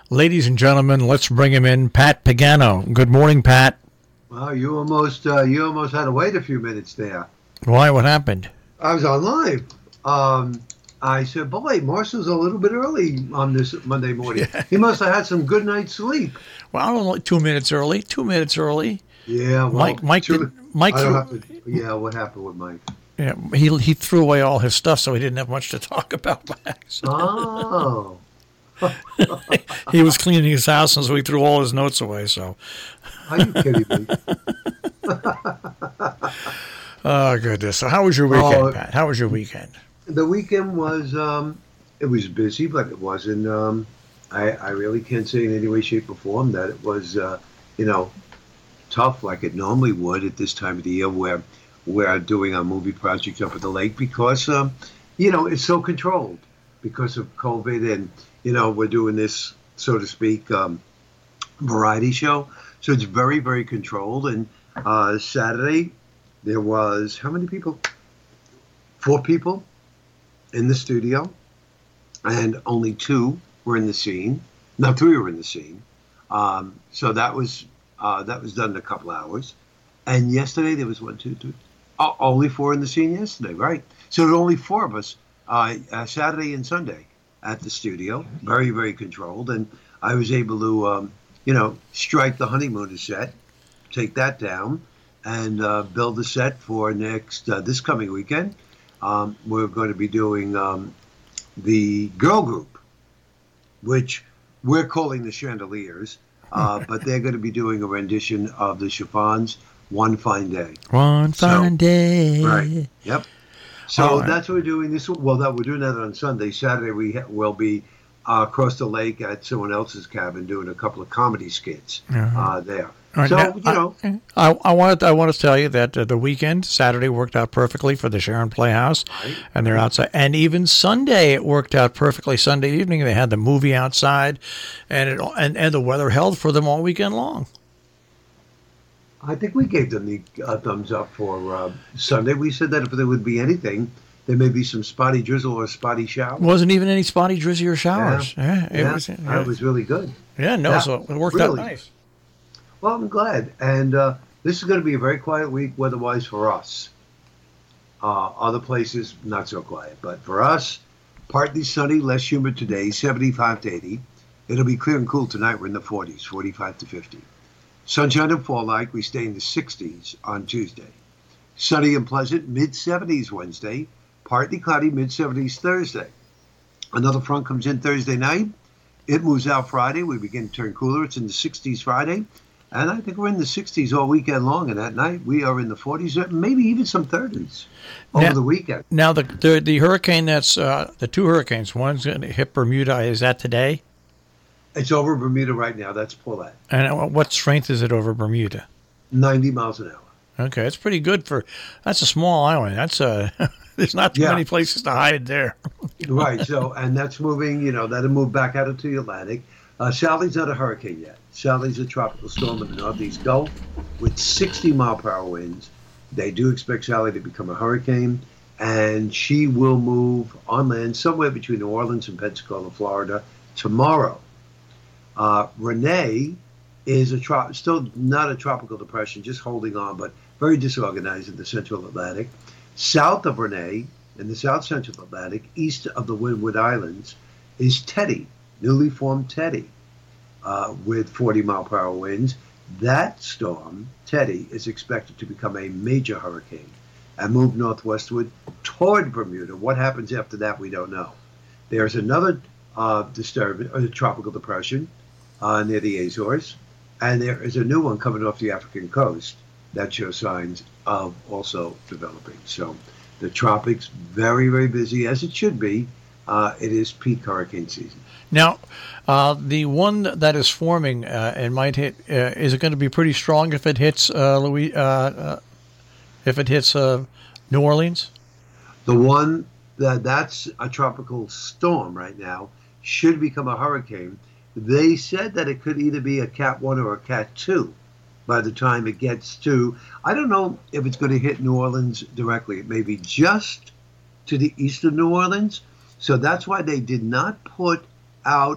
Ladies and gentlemen, let's bring him in, Pat Pagano. Good morning, Pat. Well, you almost had to wait a few minutes there. Why? What happened? I was on live. I said, boy, Marcel's a little bit early on this Monday morning. Yeah. He must have had some good night's sleep. Well, I don't know, 2 minutes early. 2 minutes early. Yeah, well, Mike I don't threw, have to. Yeah, what happened with Mike? yeah, he threw away all his stuff, so he didn't have much to talk about by accident. Oh, He was cleaning his house, and so he threw all his notes away. So, are you kidding me? oh goodness. So, how was your weekend, Oh, Pat? How was your weekend? the weekend was it was busy, but it wasn't. I really can't say in any way, shape, or form that it was you know tough like it normally would at this time of the year where we're doing our movie project up at the lake because it's so controlled because of COVID and we're doing this, so to speak, variety show. So it's very, very controlled. And Saturday there was how many people? 4 people in the studio, and only 2 were in the scene. No, 3 were in the scene. So that was done in a couple hours. And yesterday there was 1, 2, 3. Only 4 in the scene yesterday, right? So there were only 4 of us Saturday and Sunday at the studio. Very, very controlled, and I was able to strike the honeymoon set, take that down, and build a set for this coming weekend. We're going to be doing the girl group, which we're calling the Chandeliers, but they're going to be doing a rendition of the Chiffons, One Fine Day. One fine day. Right. Yep. So right. that's what we're doing we're doing that on Sunday. Saturday will be across the lake at someone else's cabin doing a couple of comedy skits there. All right, So I want to tell you that the weekend, Saturday, worked out perfectly for the Sharon Playhouse, right. and they're outside. And even Sunday, it worked out perfectly. Sunday evening, they had the movie outside, and the weather held for them all weekend long. I think we gave them the thumbs up for Sunday. We said that if there would be anything, there may be some spotty drizzle or spotty shower. Wasn't even any spotty, drizzy, or showers. It was really good. Yeah, no, Yeah, so it worked really. out nice. Well, I'm glad. And this is going to be a very quiet week weather-wise for us. Other places, not so quiet. But for us, partly sunny, less humid today, 75 to 80. It'll be clear and cool tonight. We're in the 40s, 45 to 50. Sunshine and fall like, we stay in the 60s on Tuesday. Sunny and pleasant, mid-70s Wednesday. Partly cloudy, mid-70s Thursday. Another front comes in Thursday night. It moves out Friday. We begin to turn cooler. It's in the 60s Friday. And I think we're in the 60s all weekend long. And at night, we are in the 40s, maybe even some 30s over the weekend. Now, the hurricane that's the 2 hurricanes, one's going to hit Bermuda. Is that today? It's over Bermuda right now. That's Paulette. And what strength is it over Bermuda? 90 miles an hour. Okay, that's pretty good that's a small island. That's there's not too many places to hide there. Right. So, and that's moving, that'll move back out into the Atlantic. Sally's not a hurricane yet. Sally's a tropical storm in the Northeast Gulf with 60-mile-per-hour winds. They do expect Sally to become a hurricane, and she will move on land somewhere between New Orleans and Pensacola, Florida, tomorrow. Renee is still not a tropical depression, just holding on, but very disorganized in the central Atlantic. South of Renee, in the south central Atlantic, east of the Windward Islands, is Teddy, newly formed Teddy, with 40-mile-per-hour winds. That storm, Teddy, is expected to become a major hurricane and move northwestward toward Bermuda. What happens after that, we don't know. There's another tropical depression near the Azores, and there is a new one coming off the African coast that shows signs of also developing. So the tropics, very, very busy, as it should be. It is peak hurricane season. Now, the one that is forming and might hit, is it going to be pretty strong if it hits New Orleans? The one that's a tropical storm right now should become a hurricane. They said that it could either be a Cat 1 or a Cat 2 by the time it gets to, I don't know if it's going to hit New Orleans directly. It may be just to the east of New Orleans. So that's why they did not put out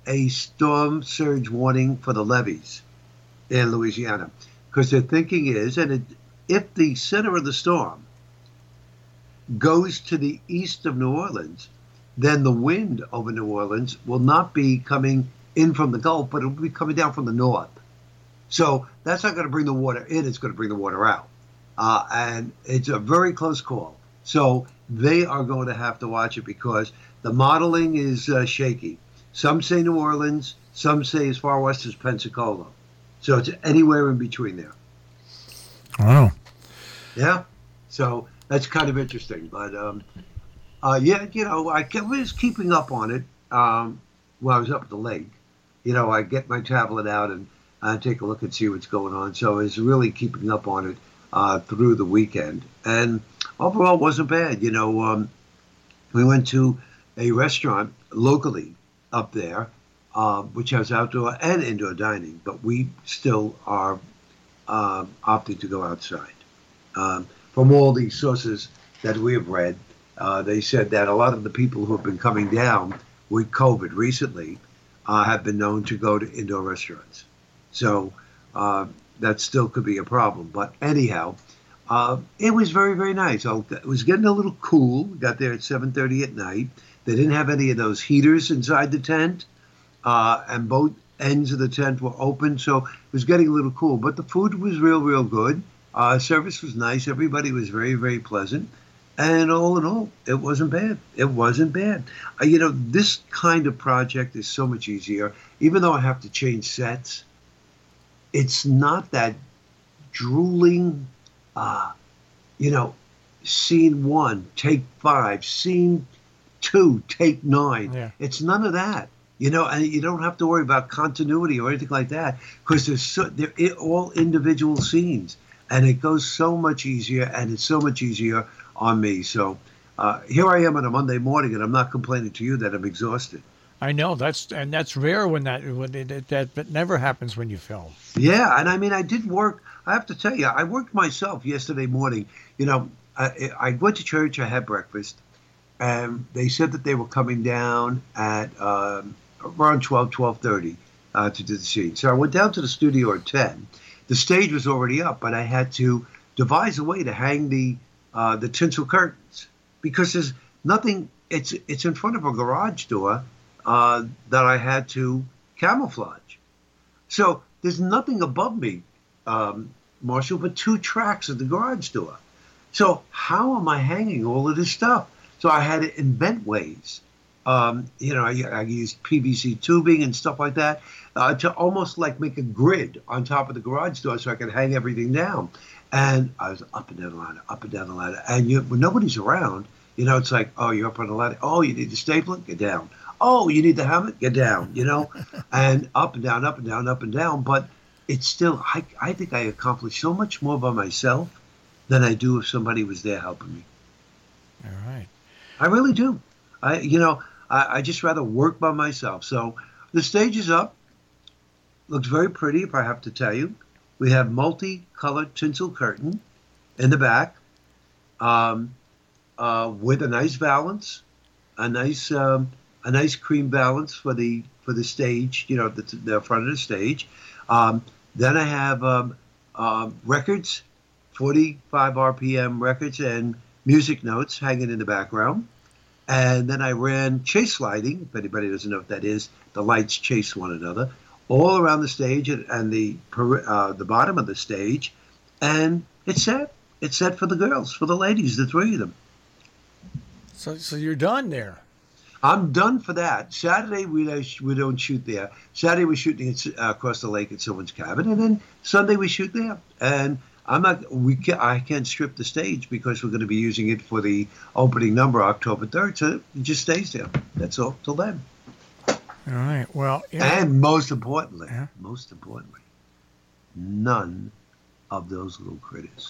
a storm surge warning for the levees in Louisiana, because their thinking is, if the center of the storm goes to the east of New Orleans, then the wind over New Orleans will not be coming in from the Gulf, but it will be coming down from the north. So that's not going to bring the water in, it's going to bring the water out. And it's a very close call. So they are going to have to watch it because the modeling is shaky. Some say New Orleans, some say as far west as Pensacola. So it's anywhere in between there. Wow. Yeah. So that's kind of interesting. But, yeah, I was keeping up on it when I was up at the lake. I get my tablet out and take a look and see what's going on. So I was really keeping up on it through the weekend. And overall, it wasn't bad. We went to a restaurant locally up there, which has outdoor and indoor dining, but we still are opting to go outside. From all the sources that we have read, they said that a lot of the people who have been coming down with COVID recently have been known to go to indoor restaurants. So that still could be a problem. But anyhow, it was very, very nice. It was getting a little cool. Got there at 7:30 at night. They didn't have any of those heaters inside the tent, and both ends of the tent were open, so it was getting a little cool. But the food was real, real good. Service was nice. Everybody was very, very pleasant. And all in all, it wasn't bad. It wasn't bad. This kind of project is so much easier. Even though I have to change sets, it's not that drooling, scene 1, take 5, scene 2, take 9. Yeah. It's none of that. And you don't have to worry about continuity or anything like that because they're all individual scenes. And it goes so much easier, and it's so much easier on me. So here I am on a Monday morning, and I'm not complaining to you that I'm exhausted. I know that's rare when that never happens when you film. Yeah, and I mean, I did work. I have to tell you, I worked myself yesterday morning. I went to church, I had breakfast, and they said that they were coming down at around 12:30 to do the scene. So I went down to the studio at 10. The stage was already up, but I had to devise a way to hang the tinsel curtains because there's nothing. It's in front of a garage door that I had to camouflage. So there's nothing above me, Marshall, but 2 tracks at the garage door. So how am I hanging all of this stuff? So I had to invent ways. I used PVC tubing and stuff like that to almost like make a grid on top of the garage door so I could hang everything down. And I was up and down the ladder, up and down the ladder. And when nobody's around, it's like, oh, you're up on the ladder. Oh, you need the stapler? Get down. Oh, you need the helmet? Get down, and up and down, up and down, up and down. But it's still, I think I accomplished so much more by myself than I do if somebody was there helping me. All right. I really do. I just rather work by myself. So the stage is up. Looks very pretty, if I have to tell you. We have multicolored tinsel curtain in the back with a nice valance, a nice cream valance for the stage, the front of the stage. Then I have records, 45 RPM records and music notes hanging in the background. And then I ran chase lighting. If anybody doesn't know what that is, the lights chase one another all around the stage and the bottom of the stage. And it's set. It's set for the girls, for the ladies, the 3 of them. So you're done there. I'm done for that. Saturday we don't shoot there. Saturday we're shooting across the lake at someone's cabin, and then Sunday we shoot there. And I can't strip the stage because we're going to be using it for the opening number October 3rd. So it just stays there. That's all till then. All right. Well, yeah. And most importantly, none of those little critters.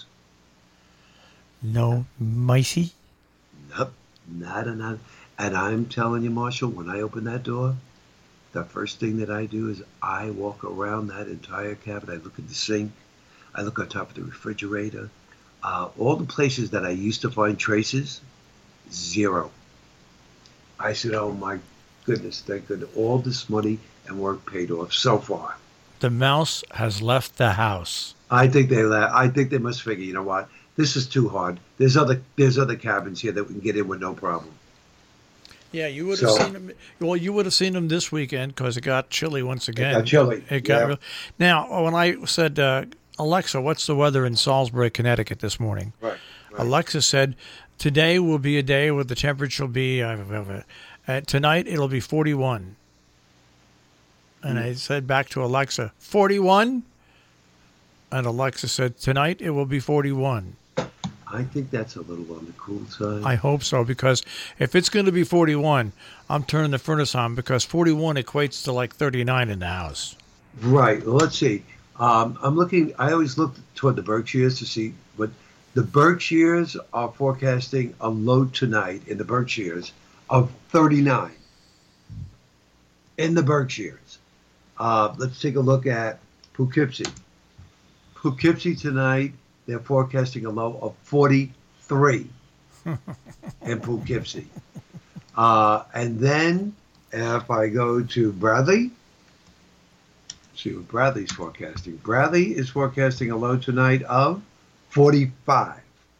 No micey? Nope. Nada. And I'm telling you, Marshall, when I open that door, the first thing that I do is I walk around that entire cabin. I look at the sink. I look on top of the refrigerator. All the places that I used to find traces, 0. I said, oh my goodness, thank goodness. All this money and work paid off so far. The mouse has left the house. I think they must figure, you know what? This is too hard. There's other cabins here that we can get in with no problem. Yeah, you would have seen them. Well, you would have seen them this weekend because it got chilly once again. It got chilly. Now, when I said, Alexa, what's the weather in Salisbury, Connecticut this morning? Right. Alexa said, today will be a day where the temperature will be, tonight it'll be 41. And I said back to Alexa, 41? And Alexa said, tonight it will be 41. I think that's a little on the cool side. I hope so, because if it's going to be 41, I'm turning the furnace on, because 41 equates to like 39 in the house. Right. Well, let's see. I'm looking. I always look toward the Berkshires to see what the Berkshires are forecasting a low tonight in the Berkshires of 39 in the Berkshires. Let's take a look at Poughkeepsie. Poughkeepsie tonight, they're forecasting a low of 43 in Poughkeepsie. And then if I go to Bradley, see what Bradley's forecasting. Bradley is forecasting a low tonight of 45.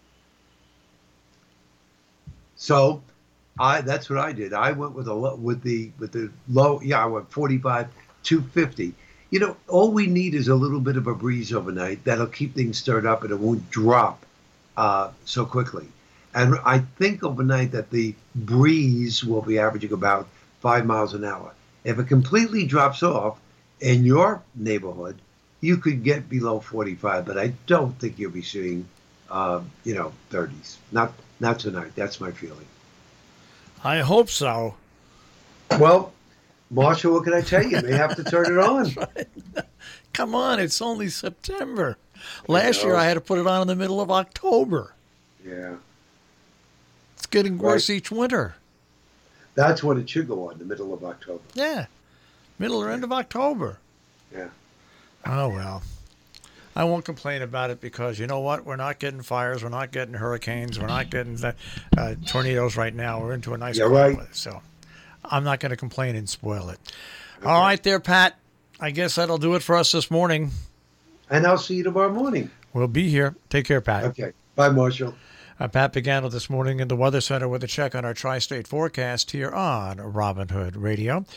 So that's what I did. I went with the low. Yeah, I went 45 to 50. You know, all we need is a little bit of a breeze overnight that'll keep things stirred up, and it won't drop so quickly. And I think overnight that the breeze will be averaging about 5 miles an hour. If it completely drops off in your neighborhood, you could get below 45, but I don't think you'll be seeing, 30s. Not tonight. That's my feeling. I hope so. Well, Marshall, what can I tell you? You may have to turn it on. Come on, it's only September. Last year I had to put it on in the middle of October. Yeah. It's getting worse each winter. That's when it should go on, the middle of October. Yeah. Middle or end of October. Yeah. Oh, well. I won't complain about it, because you know what? We're not getting fires. We're not getting hurricanes. We're not getting tornadoes right now. We're into a nice climate. So I'm not going to complain and spoil it. Okay. All right there, Pat. I guess that'll do it for us this morning. And I'll see you tomorrow morning. We'll be here. Take care, Pat. Okay. Bye, Marshall. Pat Pagano this morning in the Weather Center with a check on our tri-state forecast here on Robin Hood Radio.